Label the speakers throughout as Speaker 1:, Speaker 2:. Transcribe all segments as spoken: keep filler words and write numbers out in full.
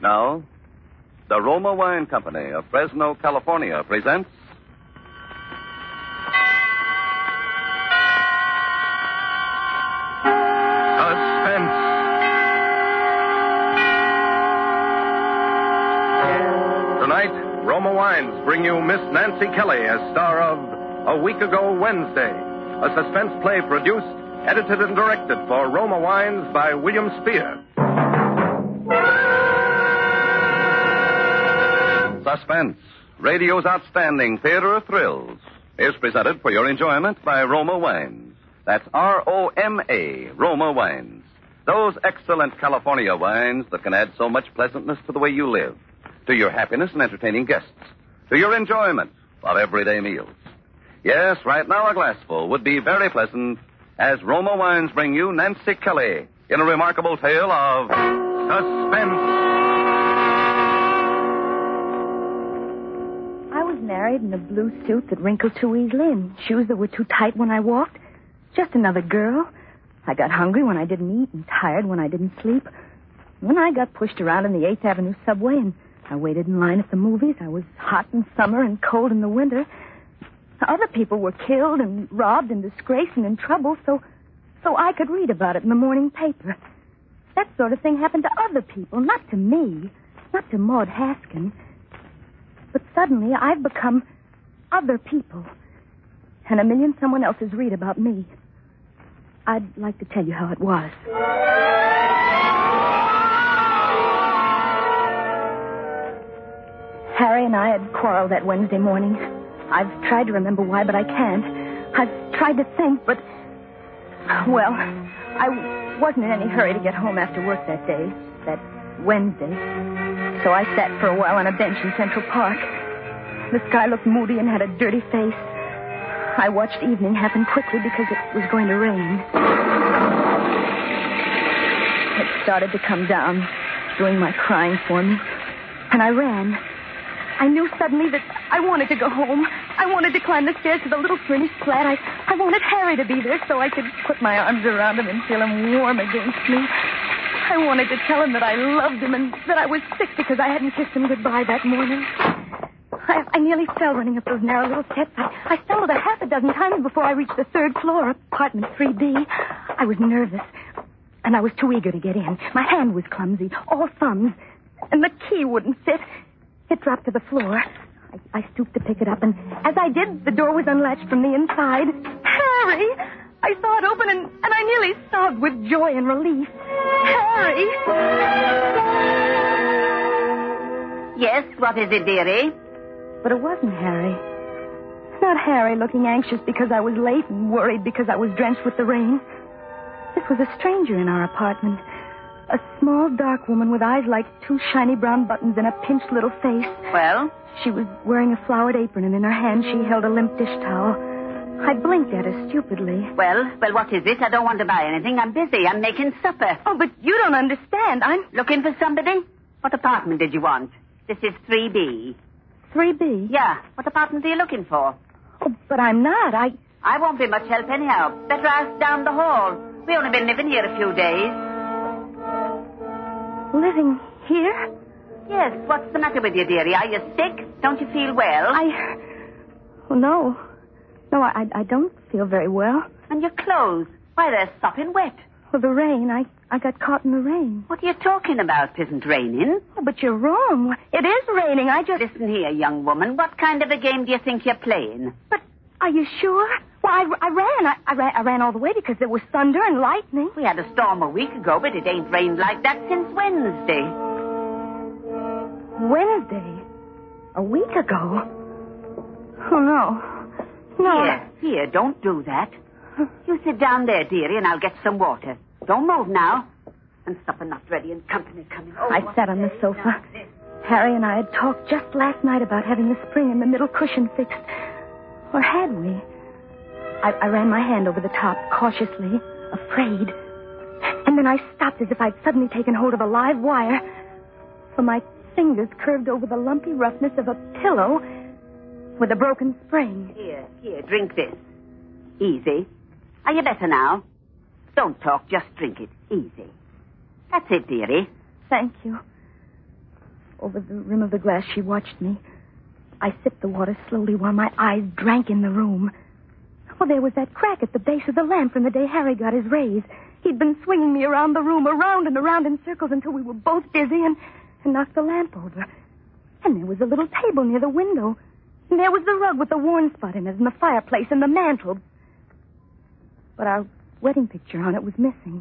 Speaker 1: Now, the Roma Wine Company of Fresno, California presents Suspense. Tonight, Roma Wines bring you Miss Nancy Kelly as star of A Week Ago Wednesday, a suspense play produced, edited, and directed for Roma Wines by William Spear. Suspense, radio's outstanding theater of thrills, is presented for your enjoyment by Roma Wines. That's R O M A, Roma Wines. Those excellent California wines that can add so much pleasantness to the way you live, to your happiness in entertaining guests, to your enjoyment of everyday meals. Yes, right now a glassful would be very pleasant as Roma Wines bring you Nancy Kelly in a remarkable tale of suspense.
Speaker 2: I was married in a blue suit that wrinkled too easily and shoes that were too tight when I walked. Just another girl. I got hungry when I didn't eat and tired when I didn't sleep. When I got pushed around in the eighth Avenue subway and I waited in line at the movies, I was hot in summer and cold in the winter. Other people were killed and robbed and disgraced and in trouble, so so I could read about it in the morning paper. That sort of thing happened to other people, not to me, not to Maud Haskin. But suddenly I've become other people, and a million someone else's read about me. I'd like to tell you how it was. Harry and I had quarreled that Wednesday morning. I've tried to remember why, but I can't. I've tried to think, but... Well, I wasn't in any hurry to get home after work that day, that Wednesday. So I sat for a while on a bench in Central Park. The sky looked moody and had a dirty face. I watched evening happen quickly because it was going to rain. It started to come down, doing my crying for me. And I ran. I knew suddenly that I wanted to go home. I wanted to climb the stairs to the little furnished flat. I, I wanted Harry to be there so I could put my arms around him and feel him warm against me. I wanted to tell him that I loved him and that I was sick because I hadn't kissed him goodbye that morning. I, I nearly fell running up those narrow little steps. I, I stumbled a half a dozen times before I reached the third floor, apartment three B. I was nervous, and I was too eager to get in. My hand was clumsy, all thumbs, and the key wouldn't fit. It dropped to the floor. I, I stooped to pick it up, and as I did, the door was unlatched from the inside. Harry! I saw it open, and, and I nearly sobbed with joy and relief. Harry!
Speaker 3: Yes, what is it, dearie?
Speaker 2: But it wasn't Harry. Not Harry looking anxious because I was late and worried because I was drenched with the rain. This was a stranger in our apartment. A small, dark woman with eyes like two shiny brown buttons and a pinched little face.
Speaker 3: Well?
Speaker 2: She was wearing a flowered apron, and in her hand she held a limp dish towel. I blinked at her stupidly.
Speaker 3: Well, well, what is it? I don't want to buy anything. I'm busy. I'm making supper.
Speaker 2: Oh, but you don't understand. I'm...
Speaker 3: Looking for somebody? What apartment did you want? This is three B.
Speaker 2: three B?
Speaker 3: Yeah. What apartment are you looking for?
Speaker 2: Oh, but I'm not. I...
Speaker 3: I won't be much help anyhow. Better ask down the hall. We've only been living here a few days.
Speaker 2: Living here?
Speaker 3: Yes. What's the matter with you, dearie? Are you sick? Don't you feel well?
Speaker 2: I... Oh, no. No, I, I don't feel very well.
Speaker 3: And your clothes? Why, they're sopping wet.
Speaker 2: Well, the rain. I, I got caught in the rain.
Speaker 3: What are you talking about? It isn't raining.
Speaker 2: Oh, but you're wrong. It is raining. I just...
Speaker 3: Listen here, young woman. What kind of a game do you think you're playing?
Speaker 2: But are you sure? Well, I, I ran. I, I ran. I ran all the way because there was thunder and lightning.
Speaker 3: We had a storm a week ago, but it ain't rained like that since Wednesday.
Speaker 2: Wednesday? A week ago? Oh, no. No.
Speaker 3: Here, here, don't do that. You sit down there, dearie, and I'll get some water. Don't move now. And supper not ready and company coming. Oh,
Speaker 2: I sat on the sofa. Harry and I had talked just last night about having the spring in the middle cushion fixed. Or had we? I, I ran my hand over the top, cautiously, afraid. And then I stopped as if I'd suddenly taken hold of a live wire. For my fingers curved over the lumpy roughness of a pillow with a broken spring.
Speaker 3: Here, here, drink this. Easy. Are you better now? Don't talk, just drink it. Easy. That's it, dearie.
Speaker 2: Thank you. Over the rim of the glass, she watched me. I sipped the water slowly while my eyes drank in the room. Well, there was that crack at the base of the lamp from the day Harry got his raise. He'd been swinging me around the room, around and around in circles until we were both dizzy and, and knocked the lamp over. And there was a little table near the window. And there was the rug with the worn spot in it, and the fireplace, and the mantel. But our wedding picture on it was missing.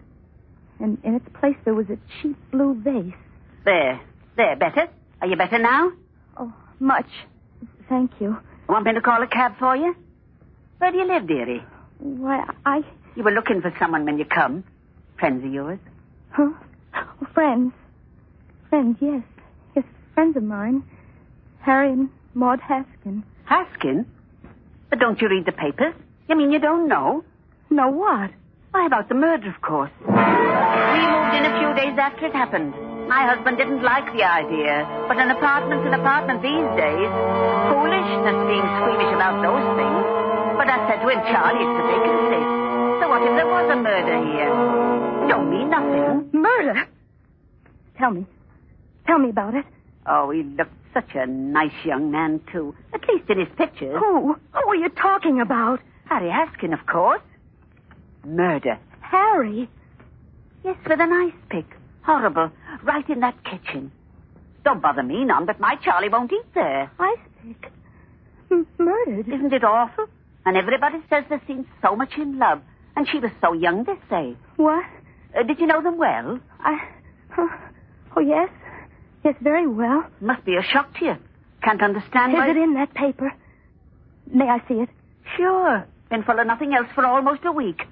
Speaker 2: And in its place there was a cheap blue vase.
Speaker 3: There. There, better? Are you better now?
Speaker 2: Oh, much. Thank you.
Speaker 3: Want me to call a cab for you? Where do you live, dearie?
Speaker 2: Why, I...
Speaker 3: You were looking for someone when you come. Friends of yours?
Speaker 2: Huh? Oh, friends. Friends, yes. Yes, friends of mine. Harry and Maud Haskin.
Speaker 3: Haskin? But don't you read the papers? You mean you don't know?
Speaker 2: Know what?
Speaker 3: Why, about the murder, of course. We moved in a few days after it happened. My husband didn't like the idea, but an apartment's an apartment these days. Foolishness being squeamish about those things. But I said to him, Charlie, it's a vacancy. So what if there was a murder here? Don't mean nothing.
Speaker 2: Murder? Tell me. Tell me about it.
Speaker 3: Oh, he looked such a nice young man, too. At least in his pictures.
Speaker 2: Who? Who are you talking about?
Speaker 3: Harry Haskin, of course. Murder.
Speaker 2: Harry?
Speaker 3: Yes, with an ice pick. Horrible. Right in that kitchen. Don't bother me none, but my Charlie won't eat there.
Speaker 2: Ice pick? M- murdered?
Speaker 3: Isn't it awful? And everybody says they seem so much in love. And she was so young, they say.
Speaker 2: What?
Speaker 3: Uh, did you know them well?
Speaker 2: I... Oh, oh, yes. Yes, very well.
Speaker 3: Must be a shock to you. Can't understand
Speaker 2: Is
Speaker 3: why...
Speaker 2: it in that paper? May I see it?
Speaker 3: Sure. Been full of nothing else for almost a week.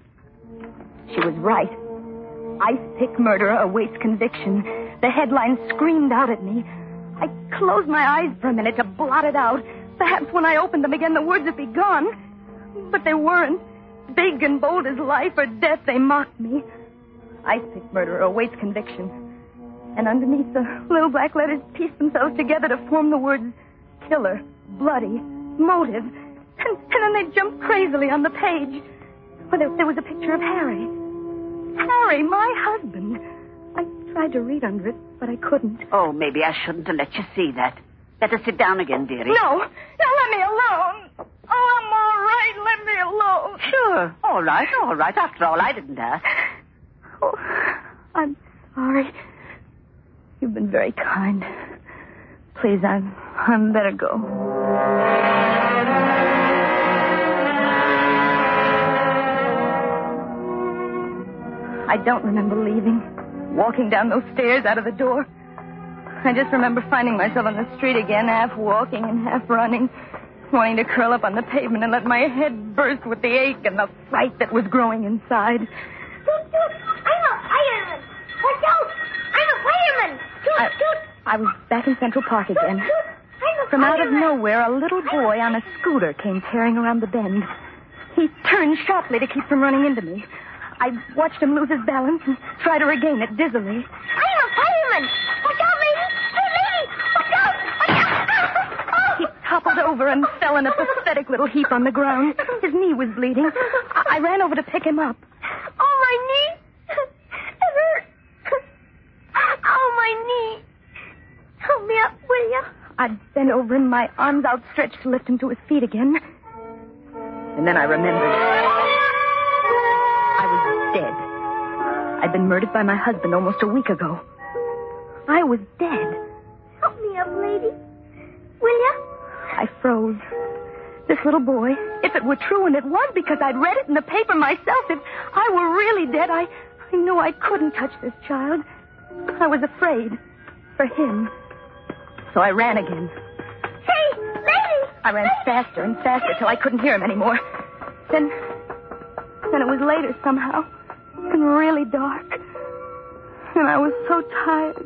Speaker 2: She was right. Ice pick murderer awaits conviction. The headline screamed out at me. I closed my eyes for a minute to blot it out. Perhaps when I opened them again, the words would be gone. But they weren't. Big and bold as life or death, they mocked me. Ice pick murderer awaits conviction. And underneath, the little black letters pieced themselves together to form the words killer, bloody, motive. And, and then they jumped crazily on the page. Well, there, there was a picture of Harry. Harry, my husband. I tried to read under it, but I couldn't.
Speaker 3: Oh, maybe I shouldn't have let you see that. Better sit down again, dearie.
Speaker 2: No. No, let me alone. Oh, I'm all right. Let me alone.
Speaker 3: Sure. All right, all right. After all, I didn't ask.
Speaker 2: Oh, I'm sorry. You've been very kind. Please, I'm, I'm better go. I don't remember leaving, walking down those stairs out of the door. I just remember finding myself on the street again, half walking and half running, wanting to curl up on the pavement and let my head burst with the ache and the fright that was growing inside.
Speaker 4: Toot, toot, I'm a fireman. Watch out, I'm a fireman. Toot,
Speaker 2: I,
Speaker 4: toot.
Speaker 2: I was back in Central Park again.
Speaker 4: Toot, toot, I'm a
Speaker 2: From out of
Speaker 4: fireman.
Speaker 2: nowhere, a little boy on a scooter came tearing around the bend. He turned sharply to keep from running into me. I watched him lose his balance and try to regain it dizzily.
Speaker 4: I'm a fireman. Watch out, lady. Hey, lady, watch out. Watch out.
Speaker 2: He toppled over and fell in a pathetic little heap on the ground. His knee was bleeding. I, I ran over to pick him up.
Speaker 4: Oh, my knee. It hurts. Oh, my knee. Help me up, will you?
Speaker 2: I bent over him, my arms outstretched to lift him to his feet again. And then I remembered. I was dead. I'd been murdered by my husband almost a week ago. I was dead.
Speaker 4: Help me up, lady. Will you?
Speaker 2: I froze. This little boy, if it were true, and it was because I'd read it in the paper myself, if I were really dead, I, I knew I couldn't touch this child. I was afraid for him. So I ran again.
Speaker 4: Hey, lady.
Speaker 2: I ran faster and faster till I couldn't hear him anymore. Then, then it was later somehow, and really dark. And I was so tired.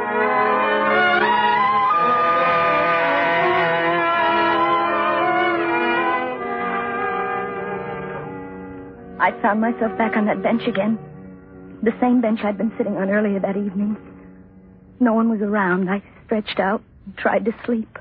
Speaker 2: I found myself back on that bench again. The same bench I'd been sitting on earlier that evening. No one was around. I stretched out and tried to sleep.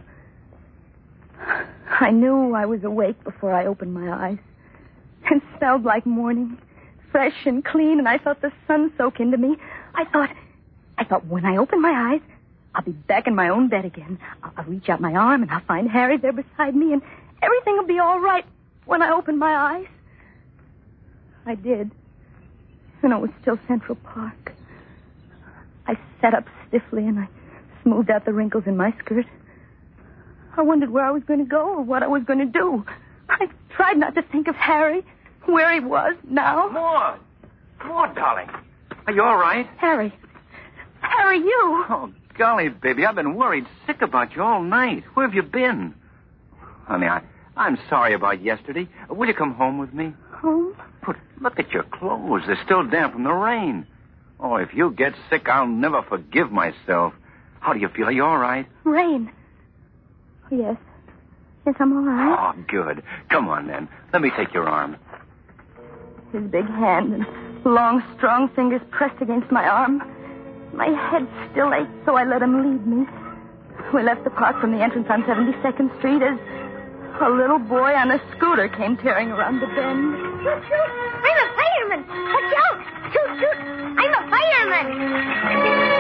Speaker 2: I knew I was awake before I opened my eyes. It smelled like morning, fresh and clean, and I felt the sun soak into me. I thought, I thought when I opened my eyes, I'll be back in my own bed again. I'll, I'll reach out my arm and I'll find Harry there beside me, and everything will be all right when I open my eyes. I did. And it was still Central Park. I sat up stiffly and I smoothed out the wrinkles in my skirt. I wondered where I was going to go or what I was going to do. I tried not to think of Harry, where he was now.
Speaker 5: Maud! Maud, darling. Are you all right?
Speaker 2: Harry. Harry, you.
Speaker 5: Oh, golly, baby, I've been worried sick about you all night. Where have you been? Honey, I, I'm sorry about yesterday. Will you come home with me?
Speaker 2: Home?
Speaker 5: But look at your clothes. They're still damp from the rain. Oh, if you get sick, I'll never forgive myself. How do you feel? Are you all right?
Speaker 2: Rain. Yes. Yes, I'm all right.
Speaker 5: Oh, good. Come on, then. Let me take your arm.
Speaker 2: His big hand and long, strong fingers pressed against my arm. My head still ached, so I let him lead me. We left the park from the entrance on seventy-second Street as a little boy on a scooter came tearing around the bend.
Speaker 4: Shoot, shoot! I'm a fireman! Watch out! Shoot, shoot! I'm a fireman!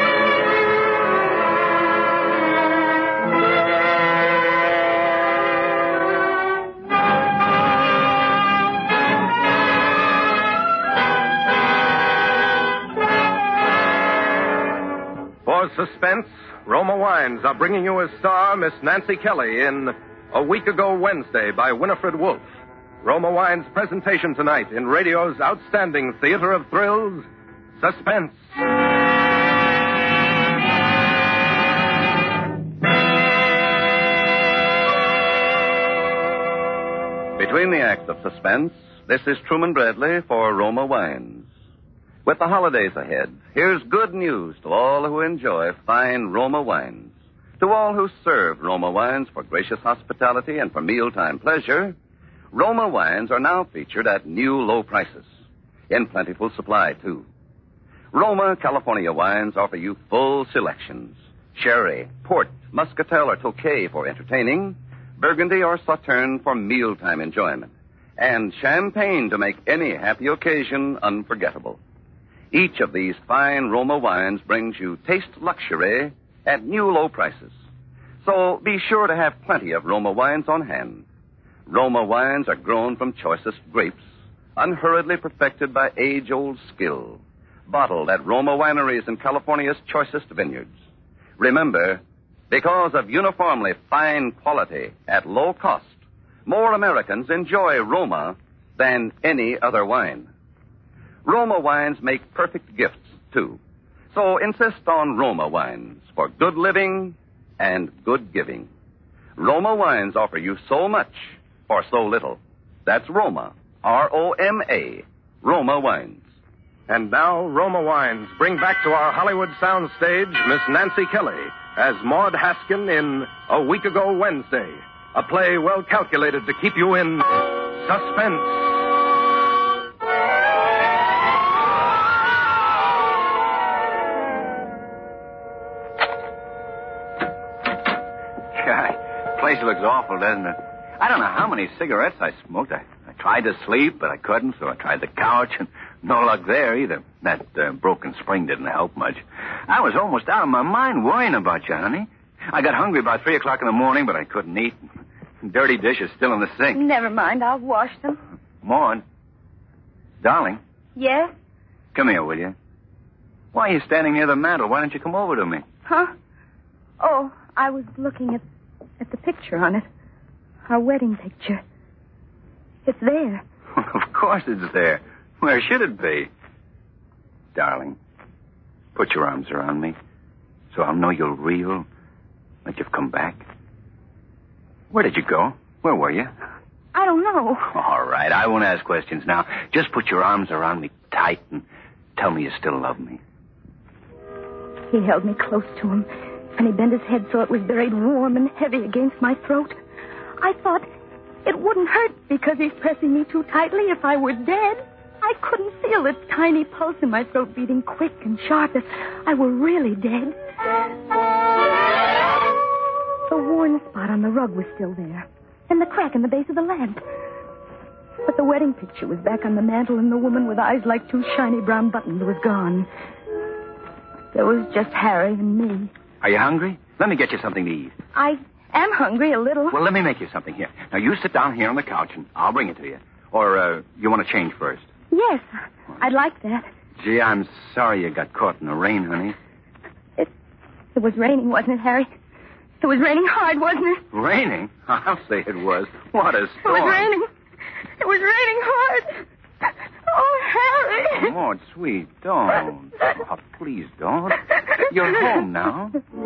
Speaker 6: For suspense, Roma Wines are bringing you as star Miss Nancy Kelly in A Week Ago Wednesday by Winifred Wolfe. Roma Wines' presentation tonight in radio's outstanding theater of thrills, Suspense.
Speaker 1: Between the acts of Suspense, this is Truman Bradley for Roma Wines. With the holidays ahead, here's good news to all who enjoy fine Roma wines. To all who serve Roma wines for gracious hospitality and for mealtime pleasure, Roma wines are now featured at new low prices. In plentiful supply, too. Roma California wines offer you full selections. Sherry, port, muscatel, or tokay for entertaining, Burgundy or Sauterne for mealtime enjoyment, and champagne to make any happy occasion unforgettable. Each of these fine Roma wines brings you taste luxury at new low prices. So be sure to have plenty of Roma wines on hand. Roma wines are grown from choicest grapes, unhurriedly perfected by age-old skill, bottled at Roma wineries in California's choicest vineyards. Remember, because of uniformly fine quality at low cost, more Americans enjoy Roma than any other wine. Roma wines make perfect gifts, too. So insist on Roma wines for good living and good giving. Roma wines offer you so much for so little. That's Roma, R O M A, Roma Wines.
Speaker 6: And now, Roma Wines bring back to our Hollywood soundstage Miss Nancy Kelly as Maud Haskin in A Week Ago Wednesday, a play well calculated to keep you in suspense.
Speaker 5: Place looks awful, doesn't it? I don't know how many cigarettes I smoked. I, I tried to sleep, but I couldn't, so I tried the couch, and no luck there either. That uh, broken spring didn't help much. I was almost out of my mind worrying about you, honey. I got hungry about three o'clock in the morning, but I couldn't eat. Dirty dishes still in the sink.
Speaker 2: Never mind, I'll wash them.
Speaker 5: Maud. Darling.
Speaker 2: Yes?
Speaker 5: Come here, will you? Why are you standing near the mantel? Why don't you come over to me?
Speaker 2: Huh? Oh, I was looking at At the picture on it. Our wedding picture. It's there.
Speaker 5: Of course it's there. Where should it be? Darling, put your arms around me so I'll know you're real, that you've come back. Where did you go? Where were you?
Speaker 2: I don't know.
Speaker 5: All right, I won't ask questions now. Just put your arms around me tight and tell me you still love me.
Speaker 2: He held me close to him, and he bent his head so it was buried warm and heavy against my throat. I thought it wouldn't hurt because he's pressing me too tightly if I were dead. I couldn't feel the tiny pulse in my throat beating quick and sharp if I were really dead. The worn spot on the rug was still there, and the crack in the base of the lamp. But the wedding picture was back on the mantel, and the woman with eyes like two shiny brown buttons was gone. There was just Harry and me,
Speaker 5: Are you hungry? Let me get you something to eat.
Speaker 2: I am hungry a little.
Speaker 5: Well, let me make you something here. Now, you sit down here on the couch, and I'll bring it to you. Or, uh, you want to change first?
Speaker 2: Yes, I'd like that.
Speaker 5: Gee, I'm sorry you got caught in the rain, honey.
Speaker 2: It, it was raining, wasn't it, Harry? It was raining hard, wasn't it?
Speaker 5: Raining? I'll say it was. What a storm.
Speaker 2: It was raining. It was raining hard. Oh, Harry.
Speaker 5: Maud, sweet, don't. Oh, please don't. You're home now.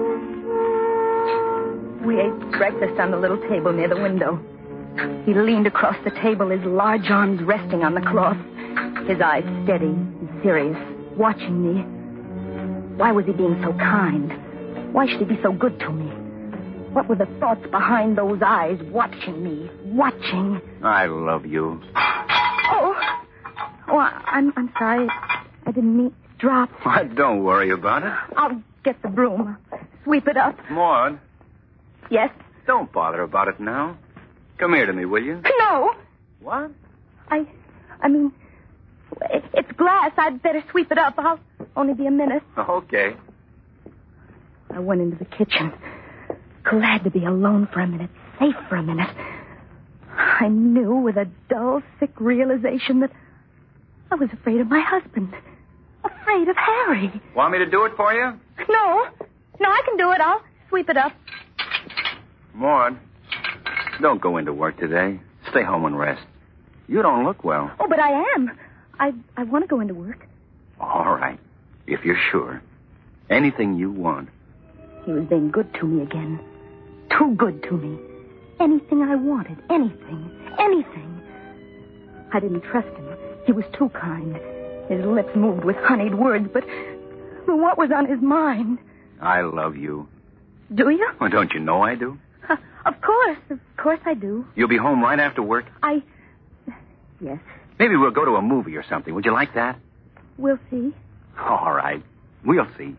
Speaker 2: We ate breakfast on the little table near the window. He leaned across the table, his large arms resting on the cloth, his eyes steady and serious, watching me. Why was he being so kind? Why should he be so good to me? What were the thoughts behind those eyes, watching me, watching?
Speaker 5: I love you.
Speaker 2: Oh, oh, I- I'm I'm sorry. I didn't mean to drop.
Speaker 5: Why, don't worry about it.
Speaker 2: I'll get the broom, sweep it up.
Speaker 5: Maud,
Speaker 2: Yes?
Speaker 5: don't bother about it now. Come here to me, will you?
Speaker 2: No.
Speaker 5: What?
Speaker 2: I, I mean, it, it's glass. I'd better sweep it up. I'll only be a minute.
Speaker 5: Okay.
Speaker 2: I went into the kitchen, glad to be alone for a minute, safe for a minute. I knew with a dull, sick realization that I was afraid of my husband, afraid of Harry.
Speaker 5: Want me to do it for you?
Speaker 2: No, no, I can do it. I'll sweep it up.
Speaker 5: Maud, don't go into work today. Stay home and rest. You don't look well.
Speaker 2: Oh, but I am. I I want to go into work.
Speaker 5: All right, if you're sure. Anything you want.
Speaker 2: He was being good to me again. Too good to me. Anything I wanted. Anything. Anything. I didn't trust him. He was too kind. His lips moved with honeyed words, but what was on his mind?
Speaker 5: I love you.
Speaker 2: Do you?
Speaker 5: Well, don't you know I do?
Speaker 2: Uh, of course. Of course I do.
Speaker 5: You'll be home right after work?
Speaker 2: I... Yes.
Speaker 5: Maybe we'll go to a movie or something. Would you like that?
Speaker 2: We'll see.
Speaker 5: All right. We'll see.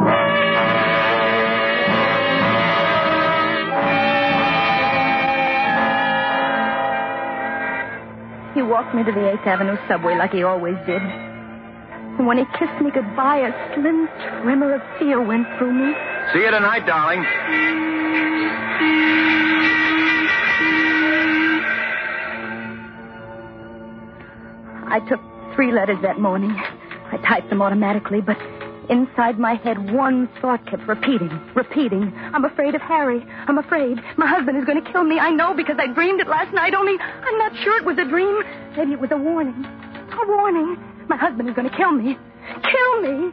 Speaker 2: He walked me to the eighth Avenue subway like he always did. And when he kissed me goodbye, a slim tremor of fear went through me.
Speaker 5: See you tonight, darling.
Speaker 2: I took three letters that morning. I typed them automatically, but inside my head, one thought kept repeating, repeating. I'm afraid of Harry. I'm afraid. My husband is going to kill me. I know because I dreamed it last night, only I'm not sure it was a dream. Maybe it was a warning. A warning. My husband is going to kill me. Kill me.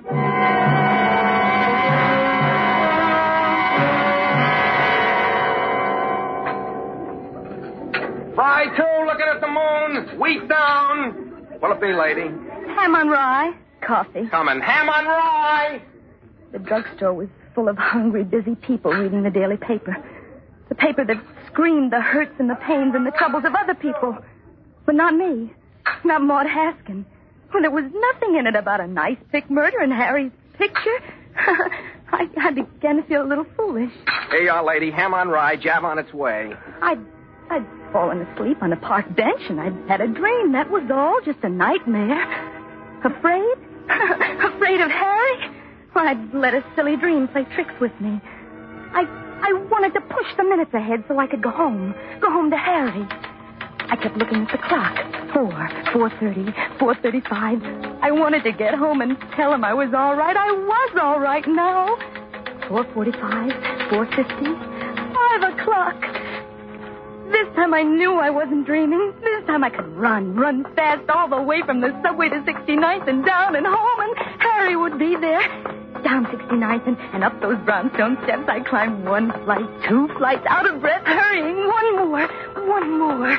Speaker 6: Fry two, looking at the moon. Wheat down. What'll it be, lady?
Speaker 2: Ham on rye. Coffee.
Speaker 6: Coming. Ham on rye.
Speaker 2: The drugstore was full of hungry, busy people reading the daily paper. The paper that screamed the hurts and the pains and the troubles of other people. But not me. Not Maud Haskin. Well, there was nothing in it about a nice pick murder in Harry's picture. I, I began to feel a little foolish.
Speaker 6: Here you are, lady. Ham on rye. Jab on its way.
Speaker 2: I'd, I'd fallen asleep on a park bench and I'd had a dream. That was all. Just a nightmare. Afraid? Afraid of Harry? Well, I'd let a silly dream play tricks with me. I I wanted to push the minutes ahead so I could go home. Go home to Harry. I kept looking at the clock. Four, four thirty, four thirty-five. I wanted to get home and tell him I was all right. I was all right now. Four forty-five, four fifty, five o'clock. This time I knew I wasn't dreaming. This time I could run, run fast all the way from the subway to sixty-ninth and down and home, and Harry would be there. Down sixty-ninth and, and up those brownstone steps, I climbed one flight, two flights, out of breath, hurrying. One more, one more.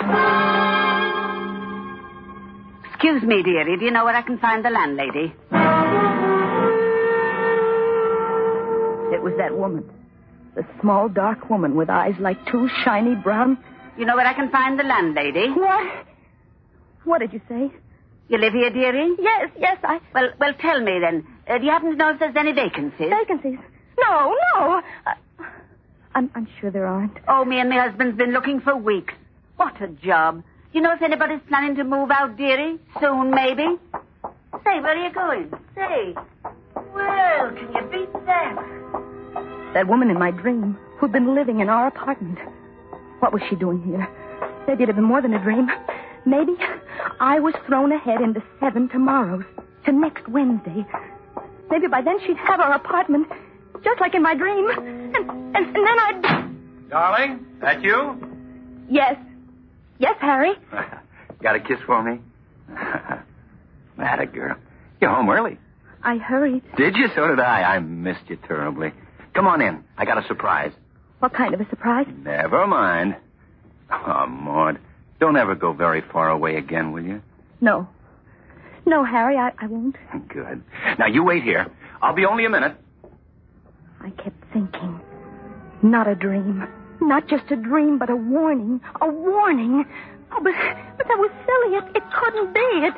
Speaker 3: Excuse me, dearie. Do you know where I can find the landlady?
Speaker 2: It was that woman. The small, dark woman with eyes like two shiny brown...
Speaker 3: You know where I can find the landlady?
Speaker 2: What? What did you say?
Speaker 3: You live here, dearie?
Speaker 2: Yes, yes, I...
Speaker 3: Well, well, tell me then. Uh, do you happen to know if there's any vacancies?
Speaker 2: Vacancies? No, no. Uh, I'm, I'm sure there aren't.
Speaker 3: Oh, me and my husband's been looking for weeks. What a job. Do you know if anybody's planning to move out, dearie? Soon, maybe? Say, where are you going? Say. Well, can you beat that?
Speaker 2: That woman in my dream who'd been living in our apartment. What was she doing here? Maybe it had been more than a dream. Maybe I was thrown ahead into seven tomorrows, to next Wednesday. Maybe by then she'd have our apartment, just like in my dream. And, and, and then I'd...
Speaker 5: Darling, that you?
Speaker 2: Yes. Yes, Harry.
Speaker 5: Got a kiss for me? Atta girl. You're home early.
Speaker 2: I hurried.
Speaker 5: Did you? So did I. I missed you terribly. Come on in. I got a surprise.
Speaker 2: What kind of a surprise?
Speaker 5: Never mind. Oh, Maud, don't ever go very far away again, will you?
Speaker 2: No. No, Harry, I, I won't.
Speaker 5: Good. Now, you wait here. I'll be only a minute.
Speaker 2: I kept thinking. Not a dream. Not just a dream, but a warning. A warning. Oh, but, but that was silly. It, it couldn't be. It...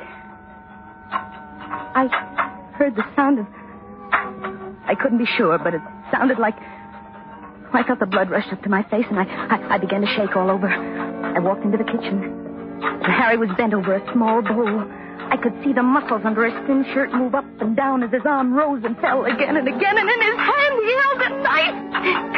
Speaker 2: I heard the sound of... I couldn't be sure, but it sounded like... I felt the blood rush up to my face, and I, I, I began to shake all over. I walked into the kitchen. And Harry was bent over a small bowl. I could see the muscles under his thin shirt move up and down as his arm rose and fell again and again, and in his hand he held a knife.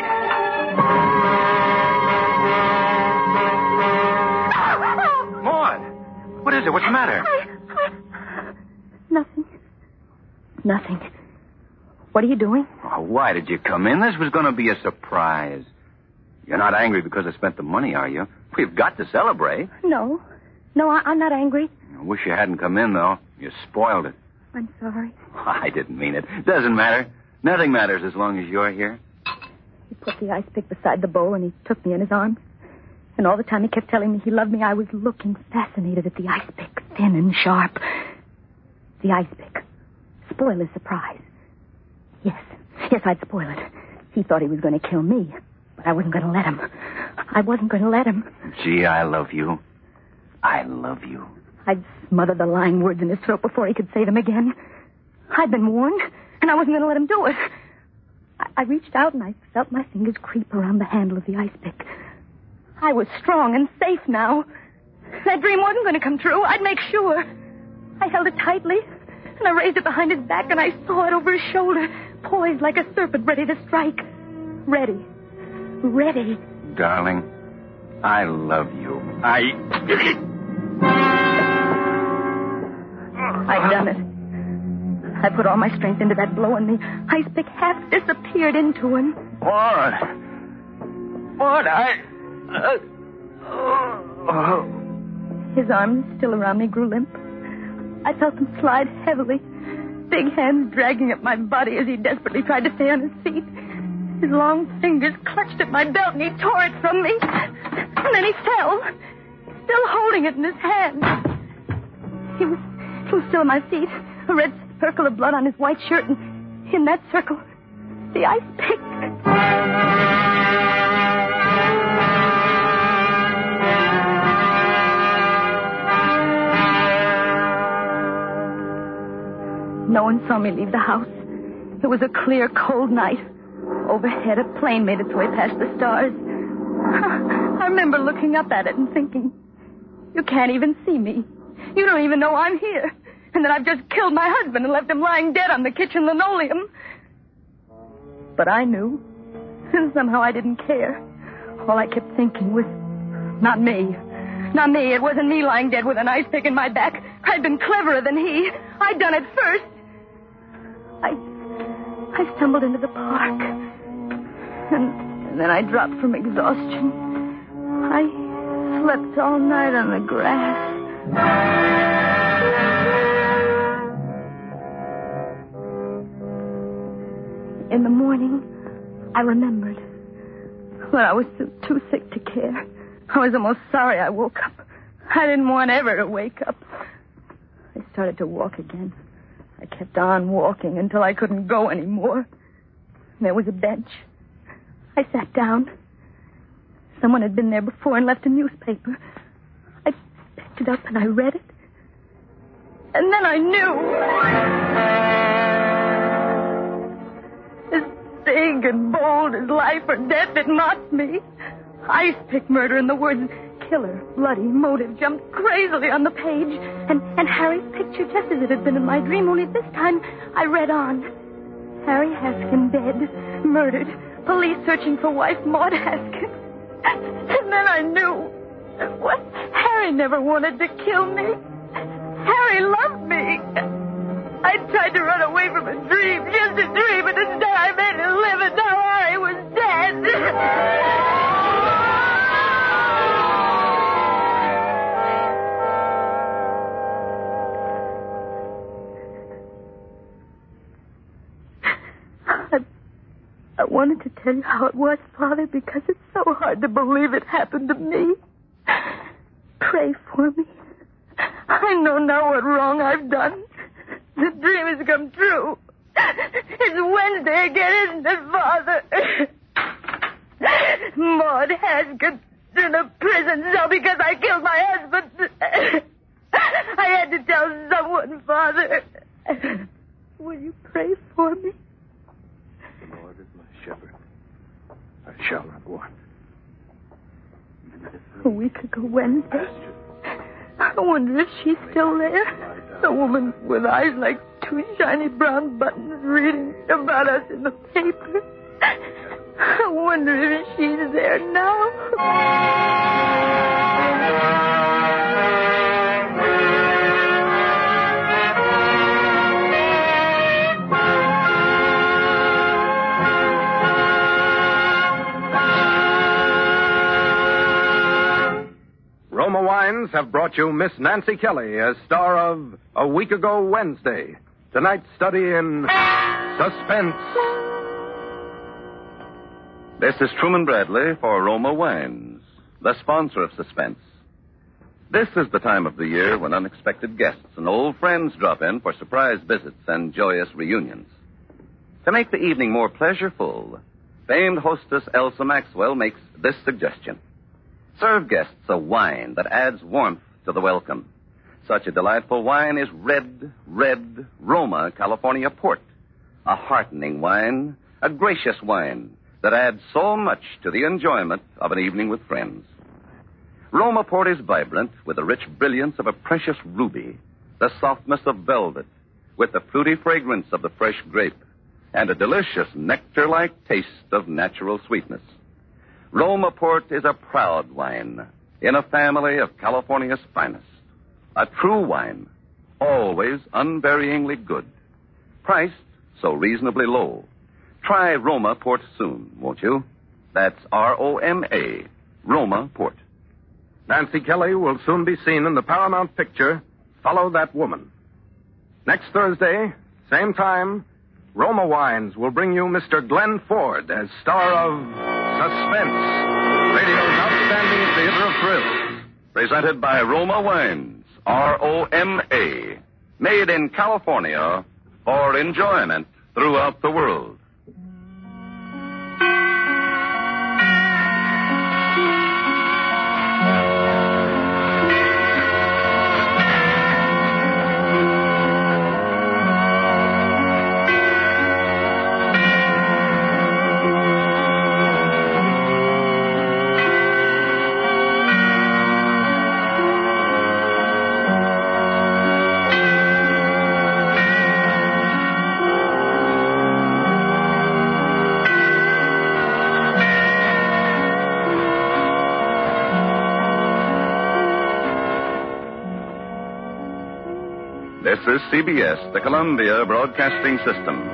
Speaker 5: Maud, what is it? What's the matter?
Speaker 2: I, I... Nothing. Nothing. What are you doing?
Speaker 5: Oh, why did you come in? This was going to be a surprise. You're not angry because I spent the money, are you? We've got to celebrate.
Speaker 2: No. No, I, I'm not angry.
Speaker 5: I wish you hadn't come in, though. You spoiled it.
Speaker 2: I'm sorry.
Speaker 5: I didn't mean it. Doesn't matter. Nothing matters as long as you're here.
Speaker 2: He put the ice pick beside the bowl, and he took me in his arms. And all the time he kept telling me he loved me, I was looking fascinated at the ice pick, thin and sharp. The ice pick. Spoil his surprise. Yes. Yes, I'd spoil it. He thought he was going to kill me, but I wasn't going to let him. I wasn't going to let him.
Speaker 5: Gee, I love you. I love you.
Speaker 2: I'd smother the lying words in his throat before he could say them again. I'd been warned, and I wasn't going to let him do it. I, I reached out, and I felt my fingers creep around the handle of the ice pick. I was strong and safe now. That dream wasn't going to come true. I'd make sure. I held it tightly, and I raised it behind his back, and I saw it over his shoulder, poised like a serpent ready to strike. Ready. Ready.
Speaker 5: Darling, I love you. I...
Speaker 2: I'd done it. I put all my strength into that blow, and the ice pick half disappeared into him.
Speaker 5: Maud. Maud, I... Uh, oh.
Speaker 2: His arms, still around me, grew limp. I felt him slide heavily, big hands dragging at my body as he desperately tried to stay on his feet. His long fingers clutched at my belt, and he tore it from me. And then he fell, still holding it in his hand. He was, he was still on my feet, a red circle of blood on his white shirt, and in that circle, the ice pick. No one saw me leave the house. It was a clear, cold night. Overhead, a plane made its way past the stars. I remember looking up at it and thinking, you can't even see me. You don't even know I'm here. And that I've just killed my husband and left him lying dead on the kitchen linoleum. But I knew. And somehow I didn't care. All I kept thinking was, not me. Not me. It wasn't me lying dead with an ice pick in my back. I'd been cleverer than he. I'd done it first. I I stumbled into the park. And, and then I dropped from exhaustion. I slept all night on the grass. In the morning, I remembered. But I was too, too sick to care. I was almost sorry I woke up. I didn't want ever to wake up. I started to walk again. I kept on walking until I couldn't go anymore. There was a bench. I sat down. Someone had been there before and left a newspaper. I picked it up and I read it. And then I knew. As big and bold as life or death, it mocked me. Ice pick murder, and the words killer, bloody, motive jumped crazily on the page. And, and Harry's picture, just as it had been in my dream, only this time I read on. Harry Haskin dead, murdered, police searching for wife Maud Haskins. And then I knew. What? Harry never wanted to kill me. Harry loved me. I tried to run away from a dream, just a dream, and instead I made it live, and now Harry was dead. I wanted to tell you how it was, Father, because it's so hard to believe it happened to me. Pray for me. I know now what wrong I've done. The dream has come true. It's Wednesday again, isn't it, Father? Maud Haskins in a prison cell because I killed my husband. I had to tell someone, Father. Will you pray for me?
Speaker 6: Lord is my shepherd. I shall not want.
Speaker 2: A week ago Wednesday. I wonder if she's still there. The woman with eyes like two shiny brown buttons reading about us in the paper. I wonder if she's there now.
Speaker 6: Roma Wines have brought you Miss Nancy Kelly as star of A Week Ago Wednesday. Tonight's study in suspense.
Speaker 1: This is Truman Bradley for Roma Wines, the sponsor of Suspense. This is the time of the year when unexpected guests and old friends drop in for surprise visits and joyous reunions. To make the evening more pleasureful, famed hostess Elsa Maxwell makes this suggestion. Serve guests a wine that adds warmth to the welcome. Such a delightful wine is Red, Red Roma California Port. A heartening wine, a gracious wine that adds so much to the enjoyment of an evening with friends. Roma Port is vibrant with the rich brilliance of a precious ruby, the softness of velvet, with the fruity fragrance of the fresh grape, and a delicious nectar-like taste of natural sweetness. Roma Port is a proud wine in a family of California's finest. A true wine, always unvaryingly good. Priced so reasonably low. Try Roma Port soon, won't you? That's R O M A, Roma Port.
Speaker 6: Nancy Kelly will soon be seen in the Paramount picture, Follow That Woman. Next Thursday, same time, Roma Wines will bring you Mister Glenn Ford as star of Suspense, radio's outstanding theater of thrills.
Speaker 1: Presented by Roma Wines, R O M A. Made in California for enjoyment throughout the world. This is C B S, the Columbia Broadcasting System.